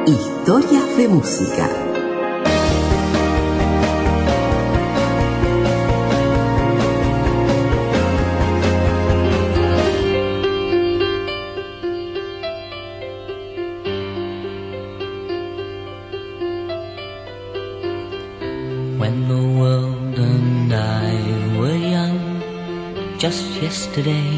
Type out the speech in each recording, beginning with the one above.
Historias de música. When the world and I were young, just yesterday,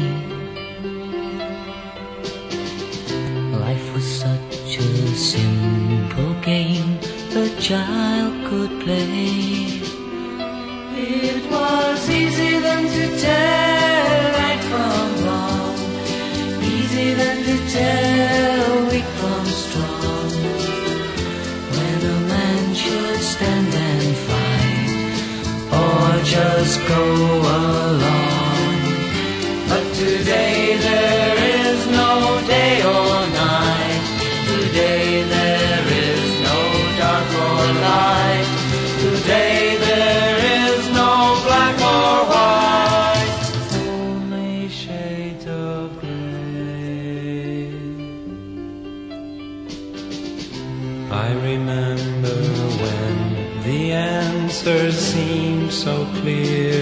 life was such a simple game a child could play. It was easy then to tell right from wrong, easy then to tell weak from strong. When a man should stand and fight, or just go along. But today there is no day or night. Today there is no dark or light. Today there is no black or white. Only shades of gray. I remember when the answers seemed so clear.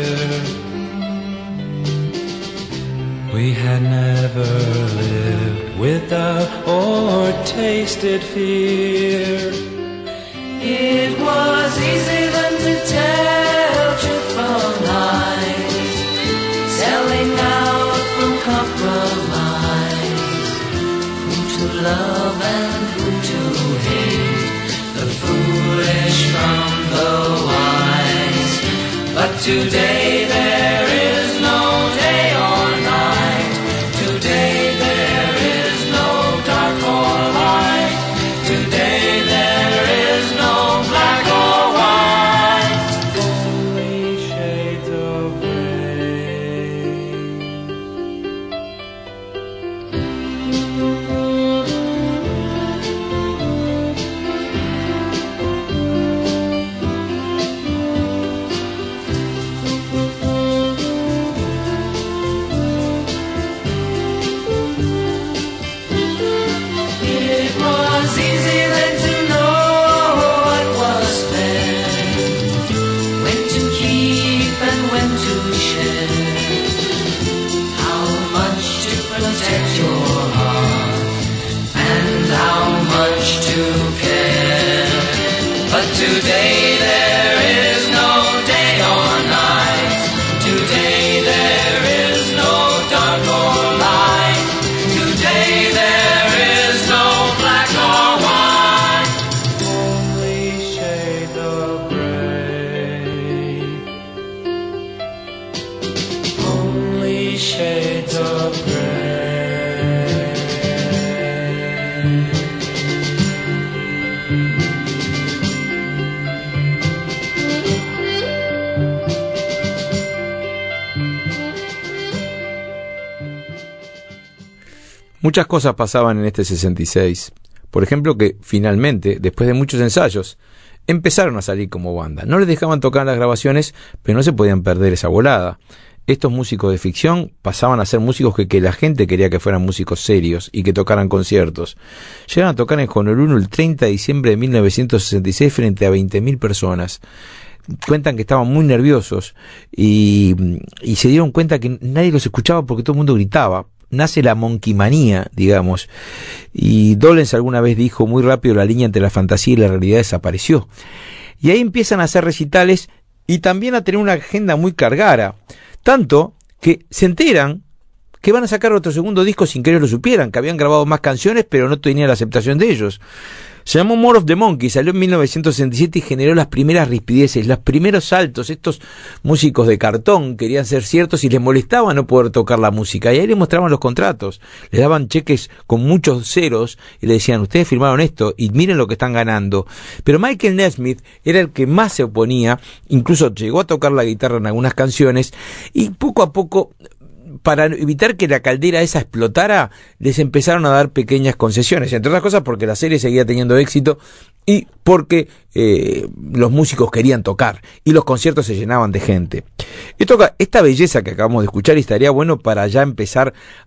We had never lived without or tasted fear. It was easy then to tell truth from lies, selling out from compromise, who to love and who to hate, the foolish from the wise. But today there is no day or night. Today there is no dark or light. Today there is no black or white. Only shades of today there is no day or night. Today there is no dark or light. Today there is no black or white. Only shades of gray. Only shades of gray. Muchas cosas pasaban en este 66. Por ejemplo, que finalmente, después de muchos ensayos, empezaron a salir como banda. No les dejaban tocar las grabaciones, pero no se podían perder esa volada. Estos músicos de ficción pasaban a ser músicos que la gente quería que fueran músicos serios y que tocaran conciertos. Llegaron a tocar en Honolulu el 30 de diciembre de 1966 frente a 20.000 personas. Cuentan que estaban muy nerviosos y se dieron cuenta que nadie los escuchaba porque todo el mundo gritaba. Nace la monkeymanía, digamos, y Dolenz alguna vez dijo muy rápido la línea entre la fantasía y la realidad desapareció. Y ahí empiezan a hacer recitales y también a tener una agenda muy cargada, tanto que se enteran que van a sacar otro segundo disco sin que ellos lo supieran, que habían grabado más canciones pero no tenían la aceptación de ellos. Se llamó More of the Monkeys, salió en 1967 y generó las primeras rispideces, los primeros saltos. Estos músicos de cartón querían ser ciertos y les molestaba no poder tocar la música. Y ahí les mostraban los contratos, les daban cheques con muchos ceros y le decían, ustedes firmaron esto y miren lo que están ganando. Pero Michael Nesmith era el que más se oponía, incluso llegó a tocar la guitarra en algunas canciones y poco a poco, para evitar que la caldera esa explotara, les empezaron a dar pequeñas concesiones, entre otras cosas porque la serie seguía teniendo éxito y porque los músicos querían tocar y los conciertos se llenaban de gente. Esta belleza que acabamos de escuchar, y estaría bueno para ya empezar a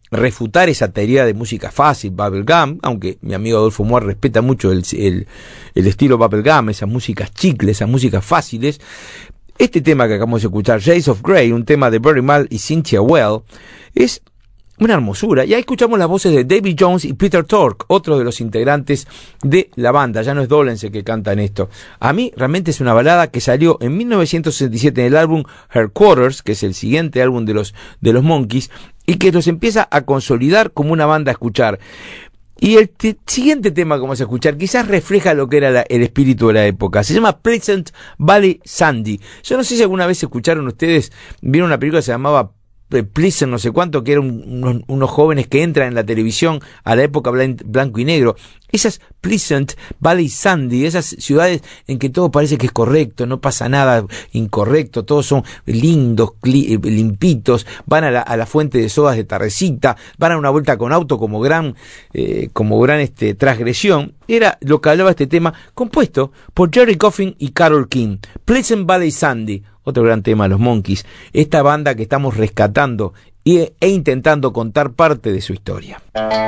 refutar esa teoría de música fácil, bubblegum, aunque mi amigo Adolfo Moar respeta mucho el estilo bubblegum, esas músicas chicles, esas músicas fáciles. Este tema que acabamos de escuchar, Shades of Grey, un tema de Barry Mal y Cynthia Well, es una hermosura. Y ahí escuchamos las voces de Davy Jones y Peter Tork, otro de los integrantes de la banda. Ya no es Dolenz el que canta en esto. A mí realmente es una balada que salió en 1967 en el álbum Headquarters, que es el siguiente álbum de los Monkees, y que los empieza a consolidar como una banda a escuchar. Y el siguiente tema que vamos a escuchar quizás refleja lo que era el espíritu de la época. Se llama Pleasant Valley Sandy. Yo no sé si alguna vez escucharon ustedes, vieron una película que se llamaba Pleasant no sé cuánto, que eran unos jóvenes que entran en la televisión a la época blanco y negro. Esas Pleasant Valley Sandy, esas ciudades en que todo parece que es correcto, no pasa nada incorrecto, todos son lindos, limpitos, van a la fuente de sodas de Tardecita, van a una vuelta con auto como gran transgresión. Era lo que hablaba este tema, compuesto por Jerry Coffin y Carole King. Pleasant Valley Sandy, otro gran tema de los Monkees, esta banda que estamos rescatando e intentando contar parte de su historia.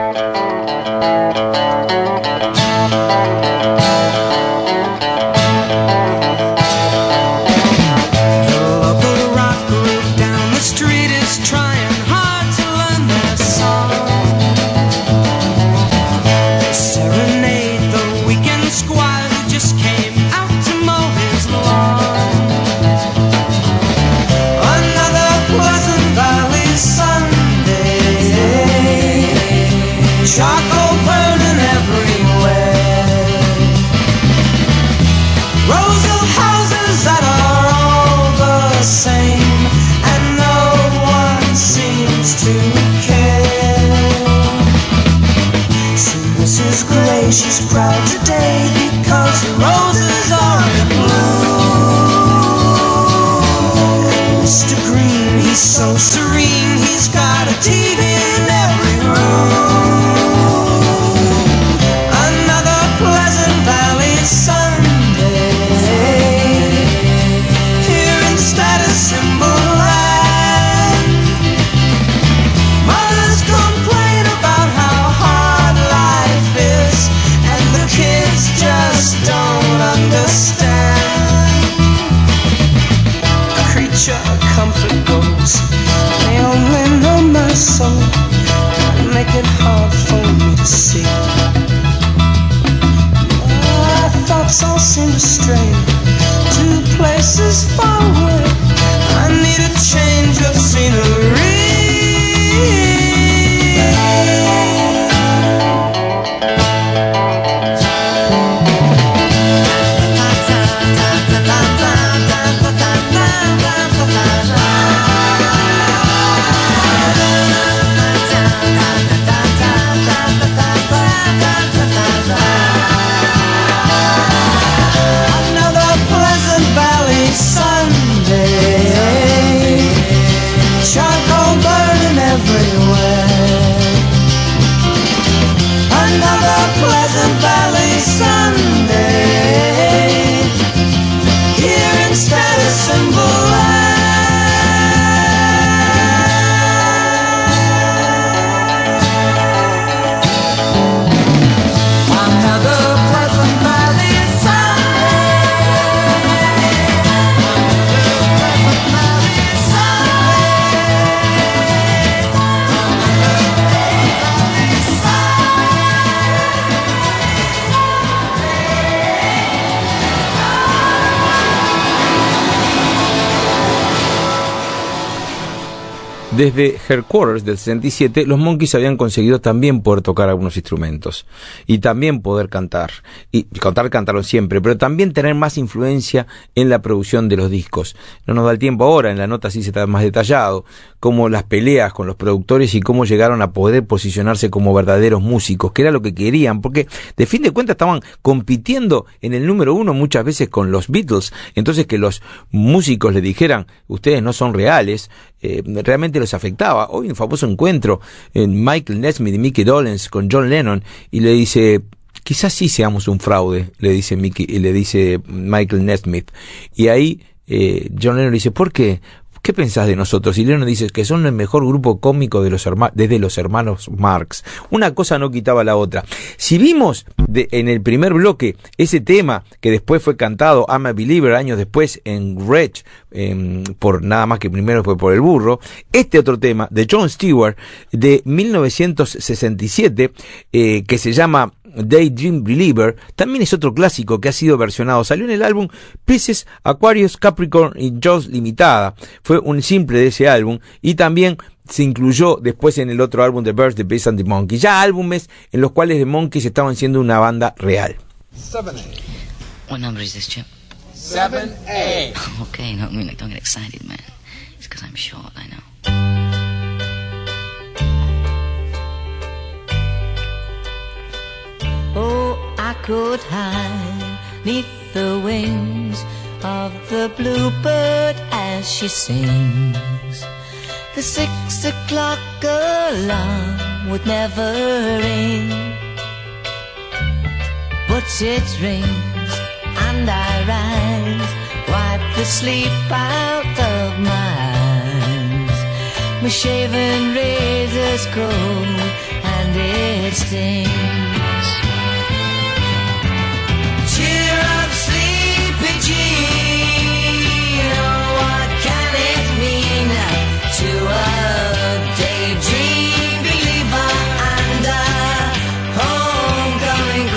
Charcoal burning everywhere. Rows of houses that are all the same, and no one seems to care. See Mrs. Gray, she's proud today because the roses are in bloom. And Mr. Green, he's so serene, he's got a TV in every room. Comfort goes, they only know my soul and make it hard for me to see. My thoughts all seem to stray to places far away. I need a change of scenery. Desde Headquarters del 67, los Monkees habían conseguido también poder tocar algunos instrumentos y también poder cantar. Y cantaron siempre, pero también tener más influencia en la producción de los discos. No nos da el tiempo ahora, en la nota sí se está más detallado, como las peleas con los productores y cómo llegaron a poder posicionarse como verdaderos músicos, que era lo que querían, porque de fin de cuentas estaban compitiendo en el número uno muchas veces con los Beatles. Entonces que los músicos le dijeran, ustedes no son reales, realmente los afectaba. Hoy un famoso encuentro en Michael Nesmith y Mickey Dolenz con John Lennon, y le dice, quizás sí seamos un fraude, le dice Mickey, y le dice Michael Nesmith, y ahí John Lennon le dice, ¿por qué? ¿qué pensás de nosotros? Y Lennon dice que son el mejor grupo cómico de desde los hermanos Marx. Una cosa no quitaba la otra. Si vimos en el primer bloque ese tema que después fue cantado, I'm a Believer, años después en Wretch, por nada más que primero fue por el burro, este otro tema de Jon Stewart de 1967 que se llama Daydream Believer, también es otro clásico que ha sido versionado. Salió en el álbum Pisces, Aquarius, Capricorn y Jaws Limitada. Fue un simple de ese álbum y también se incluyó después en el otro álbum de Birds, The Bees and the Monkeys. Ya álbumes en los cuales The Monkeys estaban siendo una banda real. 7A. What number is this, Chip? 7A. Okay, no, don't get excited, man. It's because I'm short, I know. Oh, I could hide neath the wings of the bluebird as she sings. The 6 o'clock alarm would never ring, but it rings and I rise, wipe the sleep out of my eyes. My shaven razor's cold and it stings. Cheer up, sleepy Jean. Oh, what can it mean to a daydream believer and a homecoming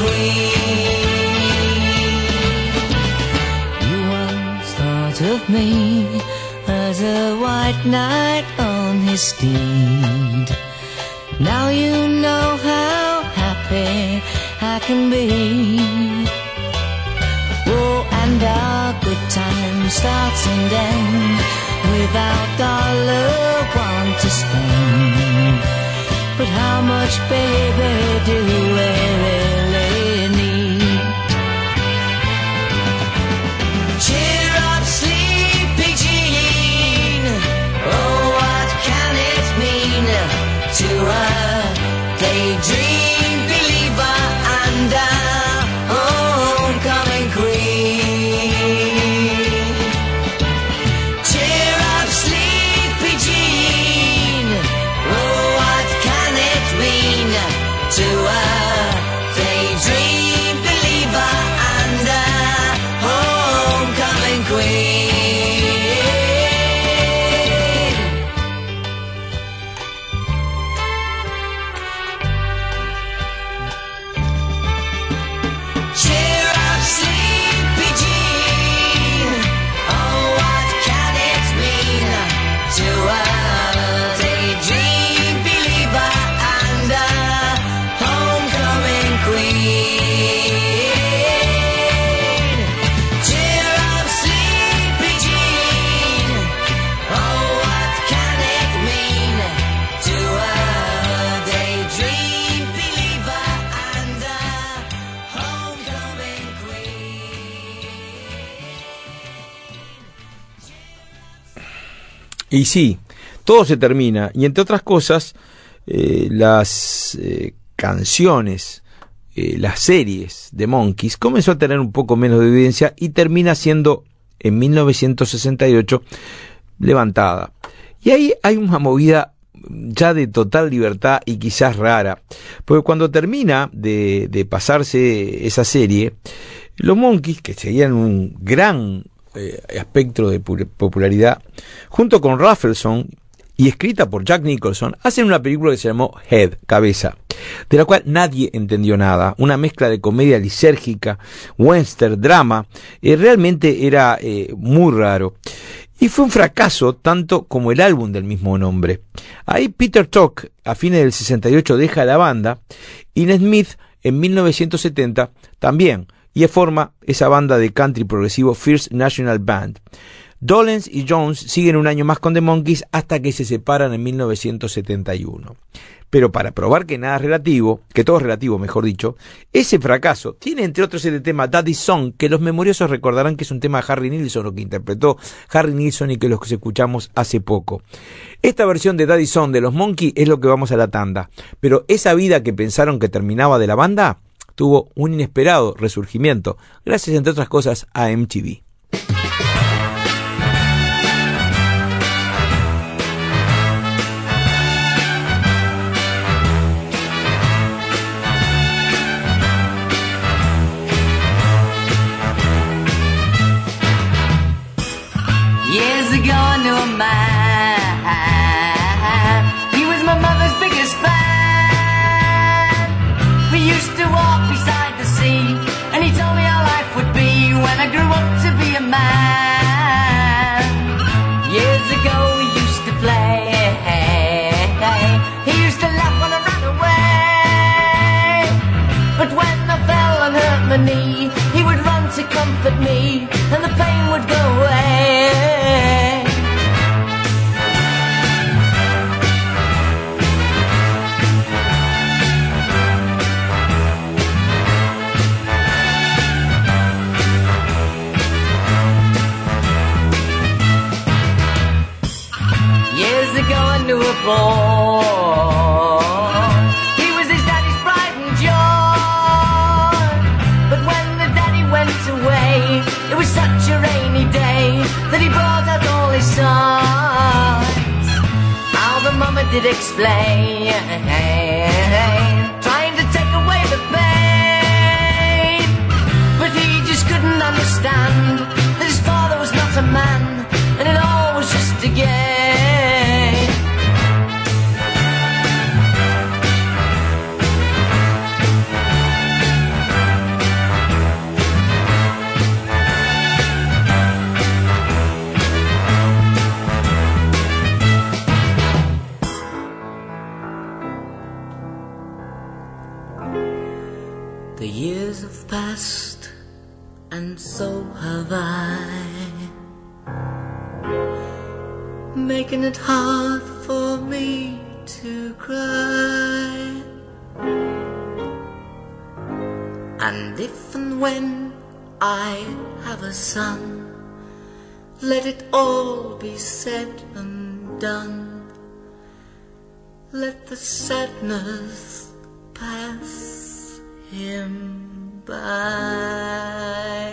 queen? You once thought of me as a white knight on his steed. Now you know how happy I can be. Oh, and our good time starts and ends without dollar one to spend. But how much, baby, do we really need? Cheer up, sleepy Jean. Oh, what can it mean to a daydream believer and a homecoming queen? Cheer up, sleepy Jean. Oh, what can it mean to a daydream believer and a homecoming queen? Cheer up, sleepy Jean. Oh, what can it mean to a daydream believer and a homecoming queen? Cheer up, sleepy Jean. Oh, what can it mean to a daydream believer and a homecoming queen? Y sí, todo se termina, y entre otras cosas, las canciones, las series de Monkeys comenzó a tener un poco menos de evidencia y termina siendo en 1968 levantada. Y ahí hay una movida ya de total libertad y quizás rara, porque cuando termina de pasarse esa serie, los Monkeys, que seguían un gran espectro de popularidad, junto con Rafelson y escrita por Jack Nicholson, hacen una película que se llamó Head, Cabeza, de la cual nadie entendió nada, una mezcla de comedia lisérgica, western, drama, realmente era muy raro. Y fue un fracaso tanto como el álbum del mismo nombre. Ahí Peter Tosh, a fines del 68, deja la banda, y Ned Smith en 1970 también, y forma esa banda de country progresivo First National Band. Dolenz y Jones siguen un año más con The Monkeys hasta que se separan en 1971. Pero para probar que nada es relativo, que todo es relativo, mejor dicho, ese fracaso tiene entre otros el tema Daddy's Song, que los memoriosos recordarán que es un tema de Harry Nilsson, o que interpretó Harry Nilsson y que los escuchamos hace poco. Esta versión de Daddy's Song de los Monkeys es lo que vamos a la tanda, pero esa vida que pensaron que terminaba de la banda tuvo un inesperado resurgimiento, gracias entre otras cosas a MTV. used to walk beside the sea, and he told me how life would be when I grew up to be a man. Years ago we used to play. He used to laugh when I ran away. But when I fell and hurt my knee, he would run to comfort me, and the pain would go away. Years ago I knew a boy. He was his daddy's pride and joy. But when the daddy went away, it was such a rainy day that he brought out all his sons. How the mama did explain, trying to take away the pain. But he just couldn't understand that his father was not a man, and it all was just a game. The years have passed, and so have I, making it hard for me to cry. And if and when I have a son, let it all be said and done. Let the sadness pass him by.